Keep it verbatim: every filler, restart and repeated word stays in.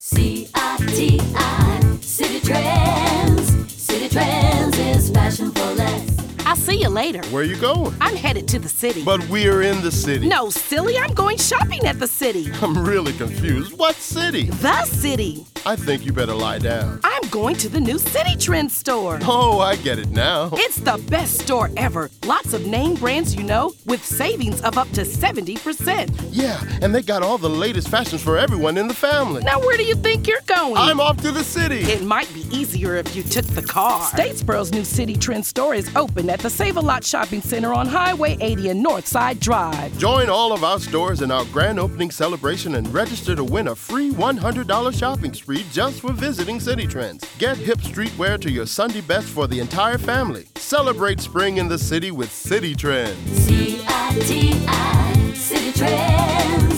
C I T I, City Trends. City Trends is fashion for less. I'll see you later. Where you going? I'm headed to the city. But we're in the city. No, silly, I'm going shopping at the city. I'm really confused. What city? The city. I think you better lie down. I'm going to the new City Trends store. Oh, I get it now. It's the best store ever. Lots of name brands you know, with savings of up to seventy percent. Yeah, and they got all the latest fashions for everyone in the family. Now, where do you think you're going? I'm off to the city. It might be easier if you took the car. Statesboro's new City Trends store is open at the Save-A-Lot Shopping Center on Highway eighty and Northside Drive. Join all of our stores in our grand opening celebration and register to win a free one hundred dollars shopping spree just for visiting City Trends. Get hip streetwear to your Sunday best for the entire family. Celebrate spring in the city with City Trends. C I T I, City Trends.